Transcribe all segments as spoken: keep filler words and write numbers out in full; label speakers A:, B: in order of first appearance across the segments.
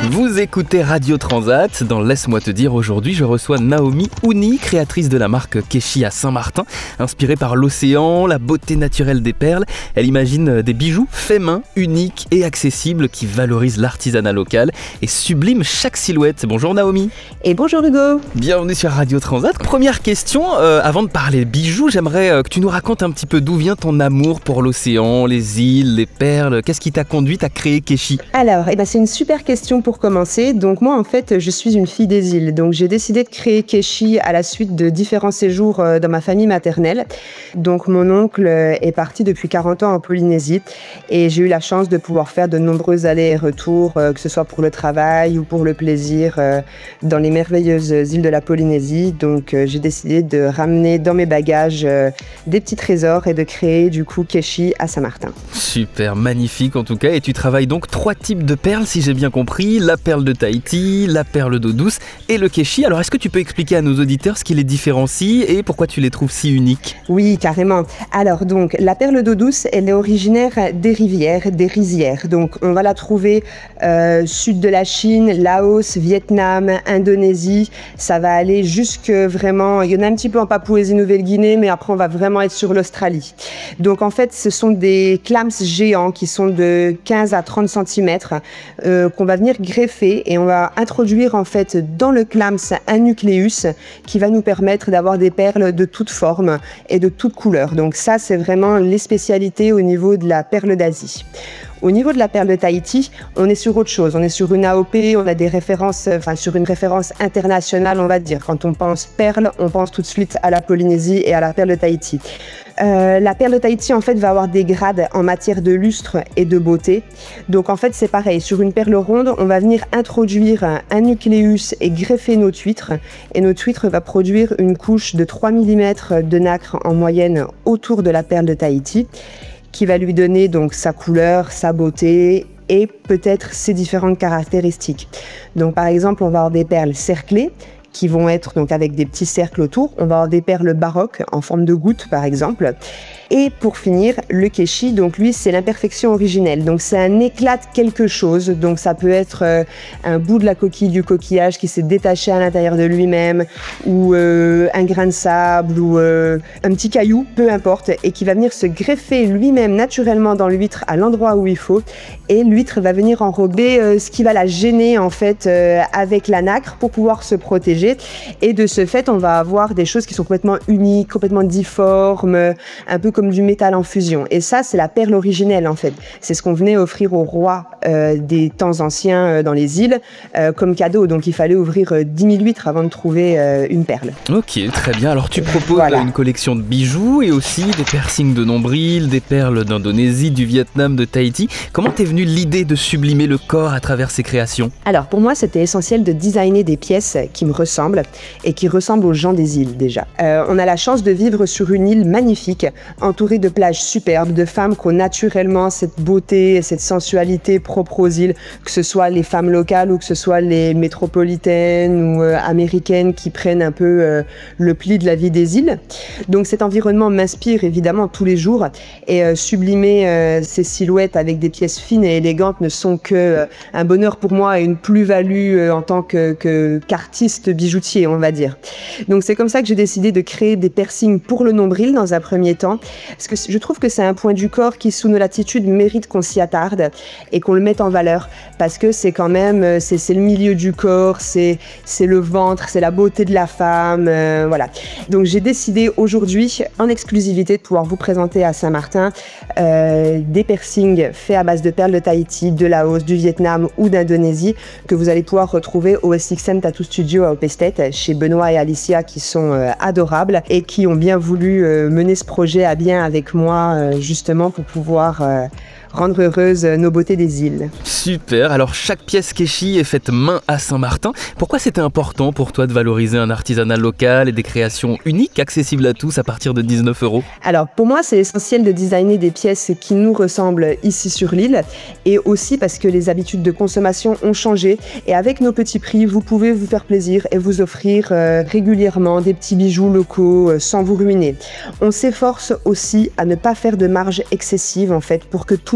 A: Vous écoutez Radio Transat. Dans Laisse-moi te dire, aujourd'hui, je reçois Naomi Houni, créatrice de la marque Keshi à Saint-Martin. Inspirée par l'océan, la beauté naturelle des perles, elle imagine des bijoux faits main, uniques et accessibles qui valorisent l'artisanat local et subliment chaque silhouette. Bonjour Naomi.
B: Et bonjour Hugo.
A: Bienvenue sur Radio Transat. Première question, euh, avant de parler bijoux, j'aimerais euh, que tu nous racontes un petit peu d'où vient ton amour pour l'océan, les îles, les perles. Qu'est-ce qui t'a conduite à créer Keshi ?
B: Alors, eh ben, c'est une super question pour commencer. Donc moi, en fait, je suis une fille des îles. Donc j'ai décidé de créer Keshi à la suite de différents séjours euh, dans ma famille maternelle. Donc mon oncle euh, est parti depuis quarante ans en Polynésie et j'ai eu la chance de pouvoir faire de nombreux allers et retours, euh, que ce soit pour le travail ou pour le plaisir, euh, dans les merveilleuses îles de la Polynésie. Donc euh, j'ai décidé de ramener dans mes bagages euh, des petits trésors et de créer du coup Keshi à Saint-Martin.
A: Super, magnifique en tout cas. Et tu travailles donc trois types de perles, si j'ai bien compris. La perle de Tahiti, la perle d'eau douce et le Keshi. Alors est-ce que tu peux expliquer à nos auditeurs ce qui les différencie et pourquoi tu les trouves si uniques ?
B: Oui, carrément. Alors donc, la perle d'eau douce, elle est originaire des rivières, des rizières. Donc on va la trouver euh, sud de la Chine, Laos, Vietnam, Indonésie. Ça va aller jusque vraiment, il y en a un petit peu en Papouasie-Nouvelle-Guinée, mais après on va vraiment être sur l'Australie. Donc en fait, ce sont des clams géants qui sont de quinze à trente centimètres euh, qu'on va venir greffer et on va introduire en fait dans le clams un nucléus qui va nous permettre d'avoir des perles de toutes formes et de toutes couleurs. Donc ça, c'est vraiment les spécialités au niveau de la perle d'Asie. Au niveau de la perle de Tahiti, on est sur autre chose. On est sur une A O P, on a des références, enfin sur une référence internationale, on va dire. Quand on pense perle, on pense tout de suite à la Polynésie et à la perle de Tahiti. Euh, la perle de Tahiti, en fait, va avoir des grades en matière de lustre et de beauté. Donc, en fait, c'est pareil. Sur une perle ronde, on va venir introduire un nucléus et greffer notre huître. Et notre huître va produire une couche de trois millimètres de nacre en moyenne autour de la perle de Tahiti, qui va lui donner donc sa couleur, sa beauté et peut-être ses différentes caractéristiques. Donc par exemple, on va avoir des perles cerclées qui vont être donc avec des petits cercles autour. On va avoir des perles baroques en forme de gouttes par exemple. Et pour finir, le Keshi, donc lui, c'est l'imperfection originelle. Donc c'est un éclat de quelque chose. Donc ça peut être euh, un bout de la coquille du coquillage qui s'est détaché à l'intérieur de lui-même, ou euh, un grain de sable, ou euh, un petit caillou, peu importe, et qui va venir se greffer lui-même naturellement dans l'huître à l'endroit où il faut. Et l'huître va venir enrober euh, ce qui va la gêner en fait euh, avec la nacre pour pouvoir se protéger. Et de ce fait, on va avoir des choses qui sont complètement uniques, complètement difformes, un peu comme du métal en fusion. Et ça, c'est la perle originelle en fait. C'est ce qu'on venait offrir aux rois euh, des temps anciens euh, dans les îles euh, comme cadeau. Donc il fallait ouvrir euh, dix mille huîtres avant de trouver euh, une perle.
A: Ok, très bien. Alors tu proposes
B: voilà.
A: une collection de bijoux et aussi des piercings de nombril, des perles d'Indonésie, du Vietnam, de Tahiti. Comment t'es venue l'idée de sublimer le corps à travers ces créations ?
B: Alors pour moi, c'était essentiel de designer des pièces qui me ressemblent et qui ressemblent aux gens des îles déjà. Euh, on a la chance de vivre sur une île magnifique, entourée de plages superbes, de femmes qui ont naturellement cette beauté et cette sensualité propre aux îles, que ce soit les femmes locales ou que ce soit les métropolitaines ou euh, américaines qui prennent un peu euh, le pli de la vie des îles. Donc cet environnement m'inspire évidemment tous les jours et euh, sublimer euh, ces silhouettes avec des pièces fines et élégantes ne sont que euh, un bonheur pour moi et une plus-value euh, en tant que, que, qu'artiste bijoutier, on va dire. Donc c'est comme ça que j'ai décidé de créer des piercings pour le nombril dans un premier temps, parce que je trouve que c'est un point du corps qui, sous nos latitudes, mérite qu'on s'y attarde et qu'on le mette en valeur, parce que c'est quand même, c'est, c'est le milieu du corps, c'est, c'est le ventre, c'est la beauté de la femme, euh, voilà. Donc j'ai décidé aujourd'hui, en exclusivité, de pouvoir vous présenter à Saint-Martin euh, des piercings faits à base de perles de Tahiti, de Laos, du Vietnam ou d'Indonésie, que vous allez pouvoir retrouver au S X M Tattoo Studio à Opestet, chez Benoît et Alicia, qui sont euh, adorables et qui ont bien voulu euh, mener ce projet à bien avec moi, euh, justement pour pouvoir euh, rendre heureuse nos beautés des îles.
A: Super, alors chaque pièce Keshi est faite main à Saint-Martin. Pourquoi c'était important pour toi de valoriser un artisanat local et des créations uniques, accessibles à tous à partir de dix-neuf euros ?
B: Alors pour moi, c'est essentiel de designer des pièces qui nous ressemblent ici sur l'île, et aussi parce que les habitudes de consommation ont changé, et avec nos petits prix, vous pouvez vous faire plaisir et vous offrir euh, régulièrement des petits bijoux locaux euh, sans vous ruiner. On s'efforce aussi à ne pas faire de marge excessive en fait, pour que tout le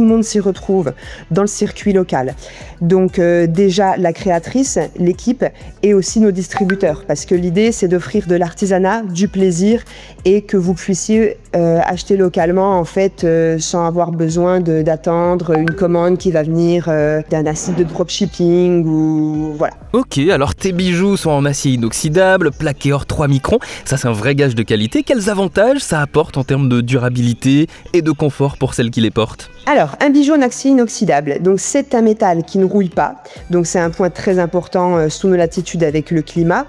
B: le monde s'y retrouve dans le circuit local. Donc euh, déjà la créatrice, l'équipe et aussi nos distributeurs, parce que l'idée c'est d'offrir de l'artisanat, du plaisir et que vous puissiez euh, acheter localement en fait euh, sans avoir besoin de, d'attendre une commande qui va venir euh, d'un site de dropshipping ou voilà.
A: Ok, alors tes bijoux sont en acier inoxydable, plaqué hors trois microns, ça c'est un vrai gage de qualité. Quels avantages ça apporte en termes de durabilité et de confort pour celles qui les portent ?
B: Alors, un bijou en acier inoxydable, donc c'est un métal qui ne rouille pas, donc c'est un point très important euh, sous nos latitudes avec le climat.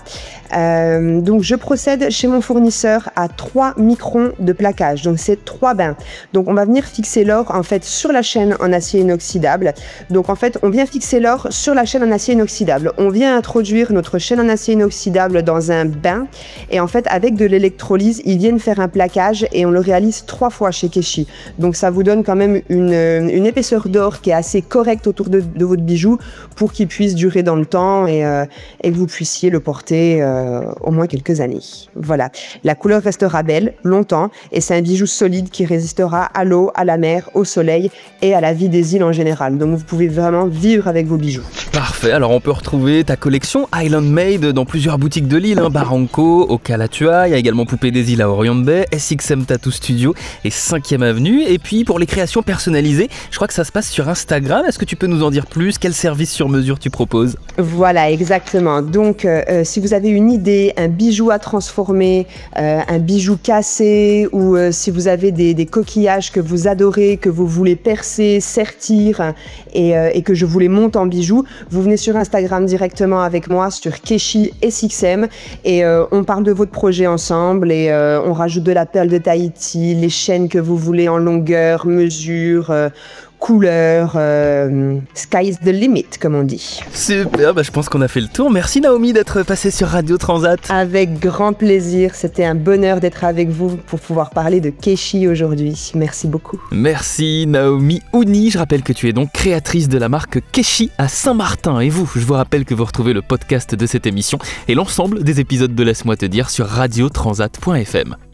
B: Euh, donc je procède chez mon fournisseur à trois microns de plaquage, donc c'est trois bains. Donc on va venir fixer l'or en fait sur la chaîne en acier inoxydable. Donc en fait on vient fixer l'or sur la chaîne en acier inoxydable. On vient introduire notre chaîne en acier inoxydable dans un bain et en fait avec de l'électrolyse ils viennent faire un plaquage et on le réalise trois fois chez Keshi. Donc ça vous donne quand même une, une épaisseur d'or qui est assez correcte autour de, de votre bijou pour qu'il puisse durer dans le temps et, euh, et que vous puissiez le porter euh, au moins quelques années. Voilà. La couleur restera belle longtemps et c'est un bijou solide qui résistera à l'eau, à la mer, au soleil et à la vie des îles en général. Donc vous pouvez vraiment vivre avec vos bijoux.
A: Parfait, alors on peut retrouver ta collection Island Made dans plusieurs boutiques de l'île, hein, Barranco, au Calatua, il y a également Poupée des îles à Orion Bay, S X M Tattoo Studio et cinquième avenue. Et puis pour les créations personnalisées, je crois que ça se passe sur Instagram. Est-ce que tu peux nous en dire plus ? Quel service sur mesure tu proposes ?
B: Voilà, exactement. Donc euh, si vous avez une idée, un bijou à transformer, euh, un bijou cassé ou euh, si vous avez des, des coquillages que vous adorez, que vous voulez percer, sertir et, euh, et que je vous les monte en bijoux, vous venez sur Instagram directement avec moi sur Keshi S X M et euh, on parle de votre projet ensemble et euh, on rajoute de la perle de Tahiti, les chaînes que vous voulez en longueur, mesure, euh, couleur, euh, sky's the limit comme on dit.
A: Super, bah je pense qu'on a fait le tour. Merci Naomi d'être passée sur Radio Transat.
B: Avec grand plaisir, c'était un bonheur d'être avec vous pour pouvoir parler de Keshi aujourd'hui. Merci beaucoup.
A: Merci Naomi Ouni, je rappelle que tu es donc créatrice de la marque Keshi à Saint-Martin. Et vous, je vous rappelle que vous retrouvez le podcast de cette émission et l'ensemble des épisodes de Laisse-moi te dire sur radio transat point f m.